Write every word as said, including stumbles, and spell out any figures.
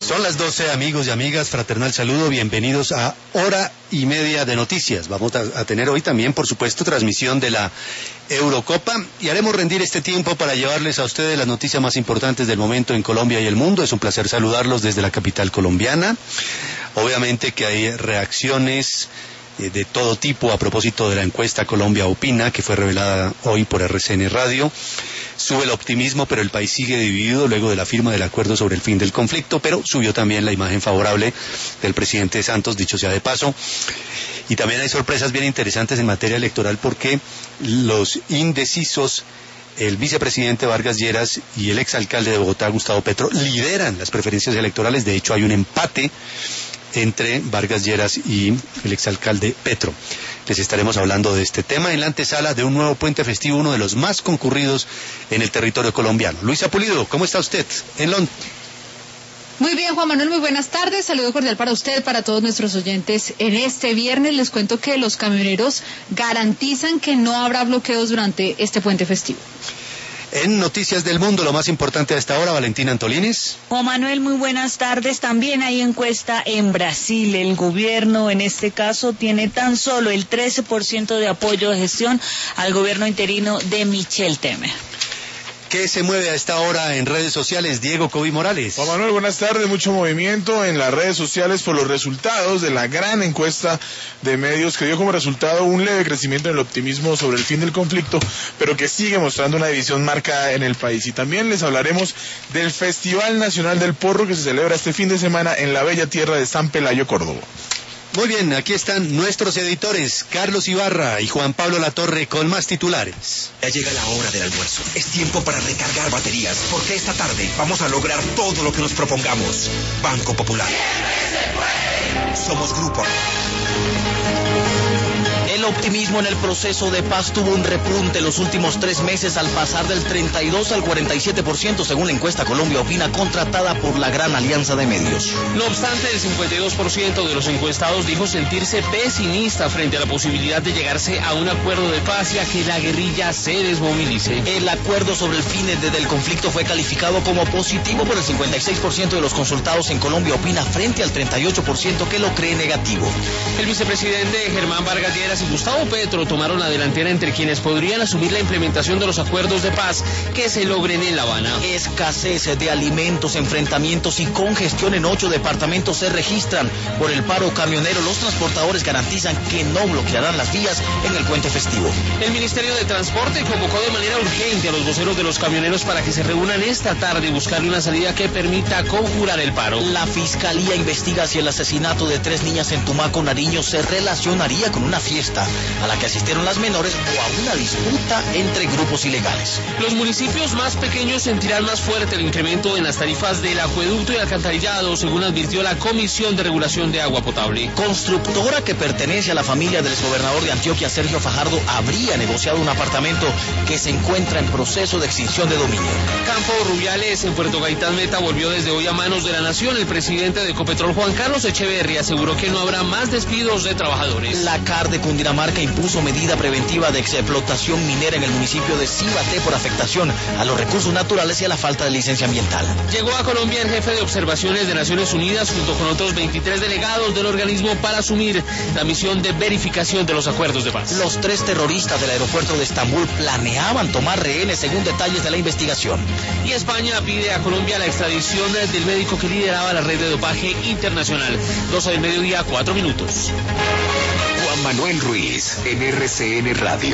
Son las doce, amigos y amigas, fraternal saludo, bienvenidos a Hora y Media de Noticias. Vamos a, a tener hoy también, por supuesto, transmisión de la Eurocopa y haremos rendir este tiempo para llevarles a ustedes las noticias más importantes del momento en Colombia y el mundo. Es un placer saludarlos desde la capital colombiana. Obviamente que hay reacciones eh, de todo tipo a propósito de la encuesta Colombia Opina, que fue revelada hoy por R C N Radio. Sube el optimismo, pero el país sigue dividido luego de la firma del acuerdo sobre el fin del conflicto, pero subió también la imagen favorable del presidente Santos, dicho sea de paso. Y también hay sorpresas bien interesantes en materia electoral porque los indecisos, el vicepresidente Vargas Lleras y el exalcalde de Bogotá, Gustavo Petro, lideran las preferencias electorales. De hecho, hay un empate entre Vargas Lleras y el exalcalde Petro. Les estaremos hablando de este tema en la antesala de un nuevo puente festivo, uno de los más concurridos en el territorio colombiano. Luisa Pulido, ¿cómo está usted en Londres? Muy bien, Juan Manuel, muy buenas tardes. Saludo cordial para usted, para todos nuestros oyentes. En este viernes les cuento que los camioneros garantizan que no habrá bloqueos durante este puente festivo. En Noticias del Mundo, lo más importante a esta hora, Valentina Antolines. Juan Manuel, muy buenas tardes. También hay encuesta en Brasil. El gobierno, en este caso, tiene tan solo el trece por ciento de apoyo de gestión al gobierno interino de Michel Temer. ¿Qué se mueve a esta hora en redes sociales? Diego Cobi Morales. Juan Manuel, buenas tardes. Mucho movimiento en las redes sociales por los resultados de la gran encuesta de medios que dio como resultado un leve crecimiento en el optimismo sobre el fin del conflicto, pero que sigue mostrando una división marcada en el país. Y también les hablaremos del Festival Nacional del Porro que se celebra este fin de semana en la bella tierra de San Pelayo, Córdoba. Muy bien, aquí están nuestros editores, Carlos Ibarra y Juan Pablo Latorre, con más titulares. Ya llega la hora del almuerzo. Es tiempo para recargar baterías, porque esta tarde vamos a lograr todo lo que nos propongamos. Banco Popular. Somos Grupo. El optimismo en el proceso de paz tuvo un repunte en los últimos tres meses al pasar del treinta y dos al cuarenta y siete por ciento según la encuesta Colombia Opina contratada por la Gran Alianza de Medios. No obstante, el cincuenta y dos por ciento de los encuestados dijo sentirse pesimista frente a la posibilidad de llegarse a un acuerdo de paz y a que la guerrilla se desmovilice. El acuerdo sobre el fin del conflicto fue calificado como positivo por el cincuenta y seis por ciento de los consultados en Colombia Opina frente al treinta y ocho por ciento que lo cree negativo. El vicepresidente Germán Vargas Lleras y Gustavo Petro tomaron la delantera entre quienes podrían asumir la implementación de los acuerdos de paz que se logren en La Habana. Escasez de alimentos, enfrentamientos y congestión en ocho departamentos se registran. Por el paro camionero, los transportadores garantizan que no bloquearán las vías en el puente festivo. El Ministerio de Transporte convocó de manera urgente a los voceros de los camioneros para que se reúnan esta tarde y buscarle una salida que permita conjurar el paro. La Fiscalía investiga si el asesinato de tres niñas en Tumaco, Nariño, se relacionaría con una fiesta a la que asistieron las menores o a una disputa entre grupos ilegales. Los municipios más pequeños sentirán más fuerte el incremento en las tarifas del acueducto y alcantarillado, según advirtió la Comisión de Regulación de Agua Potable. Constructora que pertenece a la familia del exgobernador de Antioquia, Sergio Fajardo, habría negociado un apartamento que se encuentra en proceso de extinción de dominio. Campo Rubiales en Puerto Gaitán Meta volvió desde hoy a manos de la nación. El presidente de Ecopetrol, Juan Carlos Echeverri, aseguró que no habrá más despidos de trabajadores. La C A R de Cundinamarca impuso medida preventiva de explotación minera en el municipio de Cibaté por afectación a los recursos naturales y a la falta de licencia ambiental. Llegó a Colombia el jefe de observaciones de Naciones Unidas junto con otros veintitrés delegados del organismo para asumir la misión de verificación de los acuerdos de paz. Los tres terroristas del aeropuerto de Estambul planeaban tomar rehenes según detalles de la investigación. Y España pide a Colombia la extradición del médico que lideraba la red de dopaje internacional. doce del mediodía, cuatro minutos. Juan Manuel Ruiz, en R C N Radio.